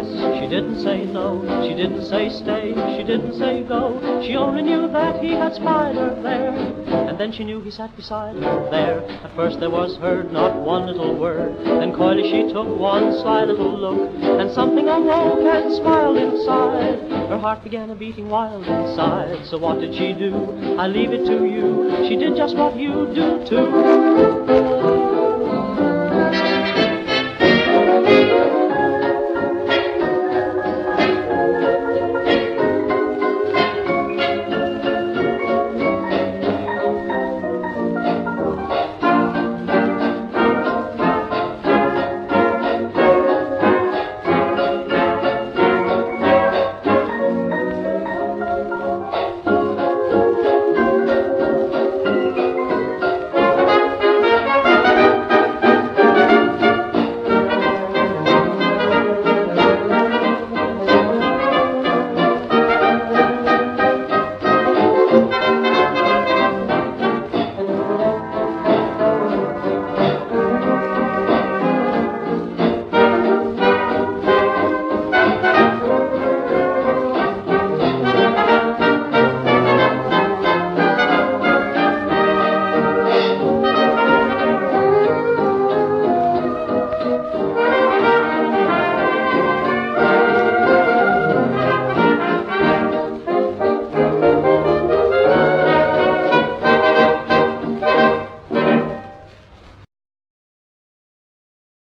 yes, she didn't say no, she didn't say stay, she didn't say go. She only knew that he had spied her there, and then she knew he sat beside her there. At first there was heard not one little word, then coyly she took one sly little look, and something awoke and smiled inside. Her heart began a beating wild inside. So what did she do? I leave it to you. She did just what you do too.